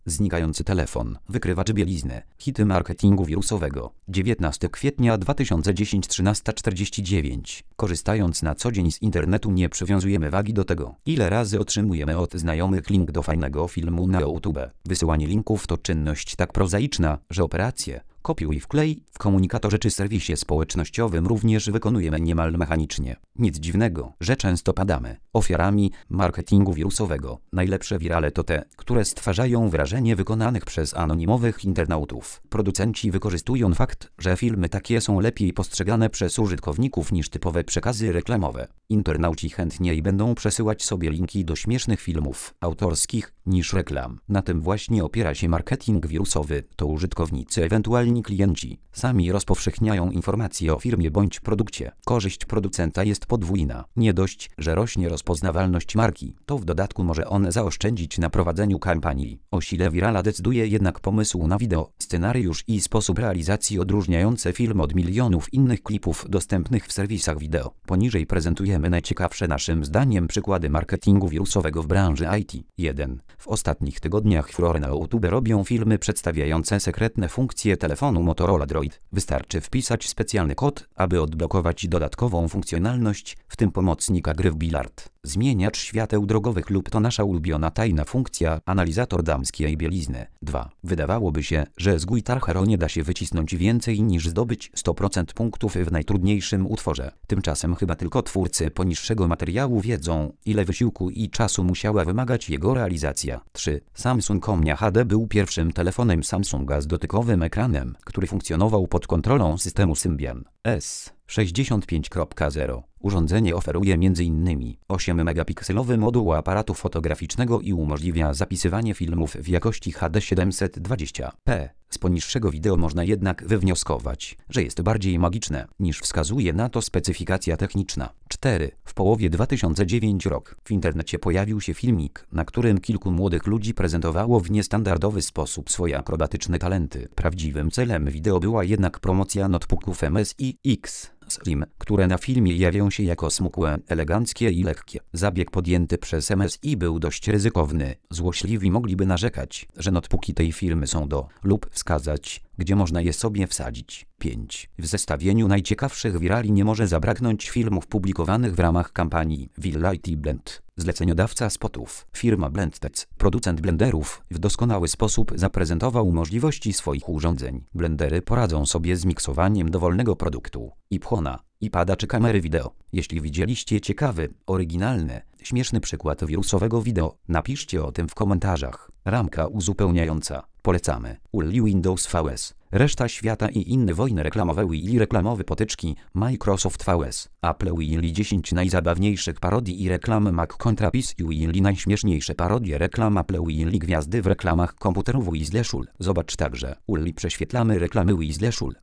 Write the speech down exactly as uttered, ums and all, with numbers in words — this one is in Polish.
Znikający telefon, wykrywacz bielizny, hity marketingu wirusowego. dziewiętnastego kwietnia dwa tysiące dziesiątego, trzynaста czterdzieści dziewięć. Korzystając na co dzień z internetu, nie przywiązujemy wagi do tego, ile razy otrzymujemy od znajomych link do fajnego filmu na YouTube. Wysyłanie linków to czynność tak prozaiczna, że operacje kopiuj i wklej w komunikatorze czy serwisie społecznościowym również wykonujemy niemal mechanicznie. Nic dziwnego, że często padamy ofiarami marketingu wirusowego. Najlepsze wirale to te, które stwarzają wrażenie wykonanych przez anonimowych internautów. Producenci wykorzystują fakt, że filmy takie są lepiej postrzegane przez użytkowników niż typowe przekazy reklamowe. Internauci chętniej będą przesyłać sobie linki do śmiesznych filmów autorskich niż reklam. Na tym właśnie opiera się marketing wirusowy. To użytkownicy, ewentualnie klienci, sami rozpowszechniają informacje o firmie bądź produkcie. Korzyść producenta jest podwójna. Nie dość, że rośnie rozpoznawalność marki, to w dodatku może on zaoszczędzić na prowadzeniu kampanii. O sile wirala decyduje jednak pomysł na wideo, scenariusz i sposób realizacji odróżniające film od milionów innych klipów dostępnych w serwisach wideo. Poniżej prezentujemy najciekawsze naszym zdaniem przykłady marketingu wirusowego w branży I T. jeden. W ostatnich tygodniach furorę na YouTube robią filmy przedstawiające sekretne funkcje telefonu Motorola Droid. Wystarczy wpisać specjalny kod, aby odblokować dodatkową funkcjonalność, w tym pomocnika gry w bilard, zmieniacz świateł drogowych lub to nasza ulubiona tajna funkcja, analizator damskiej bielizny. dwa. Wydawałoby się, że z Guitar Hero nie da się wycisnąć więcej niż zdobyć sto procent punktów w najtrudniejszym utworze. Tymczasem chyba tylko twórcy poniższego materiału wiedzą, ile wysiłku i czasu musiała wymagać jego realizacja. trzy. Samsung Omnia H D był pierwszym telefonem Samsunga z dotykowym ekranem, który funkcjonował pod kontrolą systemu Symbian S sześćdziesiąt pięć kropka zero. Urządzenie oferuje między innymi osiem megapikselowy moduł aparatu fotograficznego i umożliwia zapisywanie filmów w jakości H D siedemset dwadzieścia p. Z poniższego wideo można jednak wywnioskować, że jest bardziej magiczne, niż wskazuje na to specyfikacja techniczna. cztery. W połowie dwa tysiące dziewiątego roku w internecie pojawił się filmik, na którym kilku młodych ludzi prezentowało w niestandardowy sposób swoje akrobatyczne talenty. Prawdziwym celem wideo była jednak promocja notebooków M S I X Slim, które na filmie jawią się jako smukłe, eleganckie i lekkie. Zabieg podjęty przez M S I był dość ryzykowny. Złośliwi mogliby narzekać, że notebooki tej firmy są do lub wskazać, gdzie można je sobie wsadzić. pięć. W zestawieniu najciekawszych wirali nie może zabraknąć filmów publikowanych w ramach kampanii Will I T Blend. Zleceniodawca spotów, firma Blendtec, producent blenderów, w doskonały sposób zaprezentował możliwości swoich urządzeń. Blendery poradzą sobie z miksowaniem dowolnego produktu, i pchona, iPada czy kamery wideo. Jeśli widzieliście ciekawy, oryginalny, śmieszny przykład wirusowego wideo, napiszcie o tym w komentarzach. Ramka uzupełniająca. Polecamy. U L I Windows V S. Reszta świata i inne wojny reklamowe Willy reklamowe potyczki, Microsoft V S, Apple Willy dziesięć najzabawniejszych parodii i reklam Mac Contrapis i Willy najśmieszniejsze parodie reklam Apple Willy gwiazdy w reklamach komputerów Weasley Schul. Zobacz także. U L I prześwietlamy reklamy Weasley Schul.